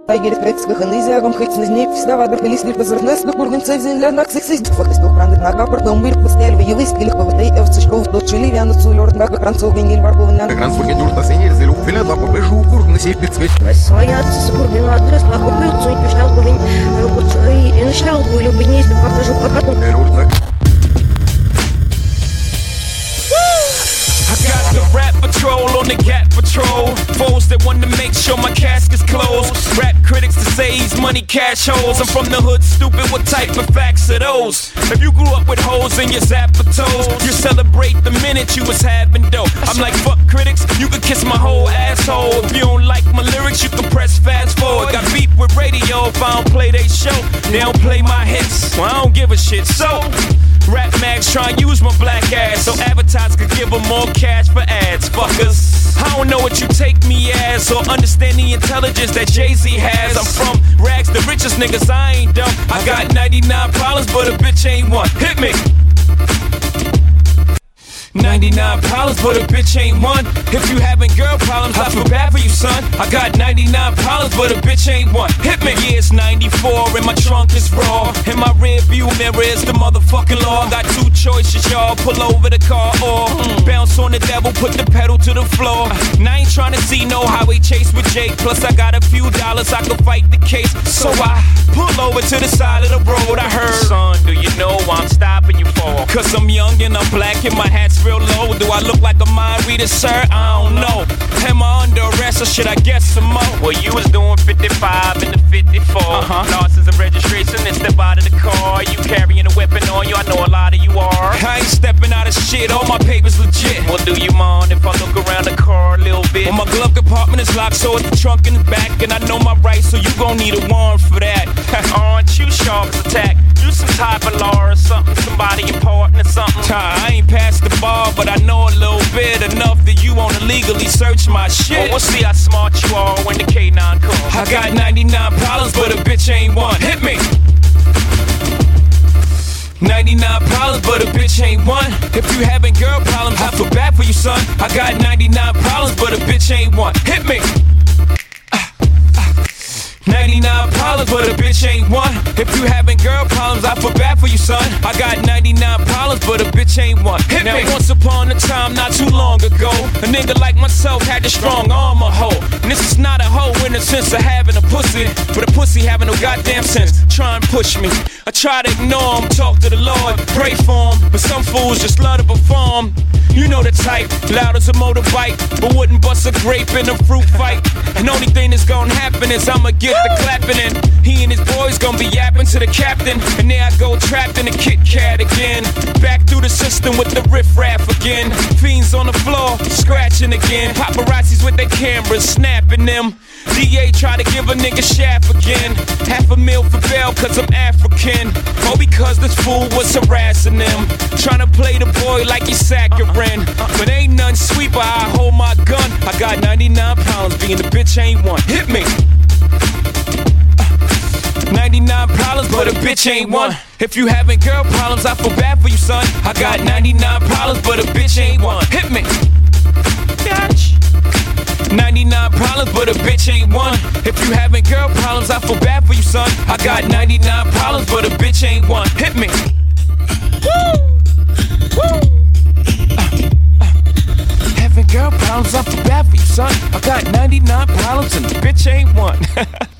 Айгерит предских анизиагом хитсный дней встава до пелисных позорнес до кургенцев землянок сексист фактистов брандет нага портом мир постель вы скилих повытай эвцишков до чили вяну цулёрт нага кранцов генгель варбовнян Грансфурген дурта сенер зелю филя да попешу кургны сей пицвеч своя сукурген адрес нага пыл цуй пишлял бовень и начал бы любить не если покажу покату The rap patrol on the Gat patrol. Foes that want to make sure my casket's closed. Rap critics to say he's money cash holes. I'm from the hood, stupid. What type of facts are those? If you grew up with hoes in your zapper toes, you celebrate the minute you was having dough. I'm like, fuck critics, you can kiss my whole asshole. If you don't like my lyrics, you can press fast forward. Got beef with radio if I don't play they show. They don't play my hits, well I don't give a shit. So rap mags try and use my black ass so advertisers could give them more cash for ads. Fuckers, I don't know what you take me as or understand the intelligence that Jay-Z has. I'm from rags, the richest niggas, I ain't dumb. I got 99 problems, but a bitch ain't one. Hit me. 99 problems, but a bitch ain't one. If you having girl problems, I feel bad for you, son. I got 99 problems, but a bitch ain't one. Hit me. Yeah, it's 94 and my trunk is raw. And my rear view mirror is the motherfucking law. Got two choices, y'all. Pull over the car or bounce on the devil, put the pedal to the floor. And I ain't trying to see no highway chase with Jake. Plus I got a few dollars, I can fight the case. So I pull over to the side of the road. I heard, son, do you know why I'm stopping you for? Cause I'm young and I'm black and my hat's real low. Do I look like a mind reader, sir? I don't know. Am I under arrest or should I get some more? Well, you was doing 55 in the 54. License and registration and step out of the car. You carrying a weapon on you, I know a lot of you are. I ain't stepping out of shit, all my papers legit. Well, do you mind if I look around the car a little bit? Well, my glove compartment is locked, so it's the trunk in the back. And I know my rights, so you gon' need a warrant for that. Aren't you sharp as attack? You some type of law or something, somebody important or something. I ain't past the bar, but I know a little bit enough that you wanna legally search my shit. Well, we'll see how smart you are when the K9 comes. I got 99 problems, but a bitch ain't one. Hit me. 99 problems, but a bitch ain't one. If you having girl problems, I feel bad for you, son. I got 99 problems, but a bitch ain't one. Hit me. 99 problems, but a bitch ain't one. If you having girl problems, I feel bad for you, son. I got 99 problems, but a bitch ain't one. Hit now, me. Once upon a time, not too long ago, a nigga like myself had a strong arm, a hoe. And this is not a hoe in the sense of having a pussy, but a pussy having no goddamn sense. Try and push me. I try to ignore him, talk to the Lord, pray for him, but some fools just love to perform. You know the type, loud as a motorbike, but wouldn't bust a grape in a fruit fight. And only thing that's gonna happen is I'ma get the clapping in. He and his boys gonna be yapping to the captain, and there I go trapped in a Kit Kat again. Back through the system with the riff-raff again. Fiends on the floor, scratching again. Paparazzis with their cameras, snapping them. DA try to give a nigga shaft again. $500,000 for bail cause I'm African. Or because this fool was harassing them. Tryna play the boy like he's saccharine. But ain't none sweet but I hold my gun. I got 99 pounds, being the bitch ain't one. Hit me. 99 problems, but a bitch ain't one. If you having girl problems, I feel bad for you, son. I got 99 problems, but a bitch ain't one. Hit me. Bitch. 99 problems, but a bitch ain't one. If you having girl problems, I feel bad for you, son. I got 99 problems, but a bitch ain't one. Hit me. Having girl problems, I feel bad for you, son. I got 99 problems and a bitch ain't one.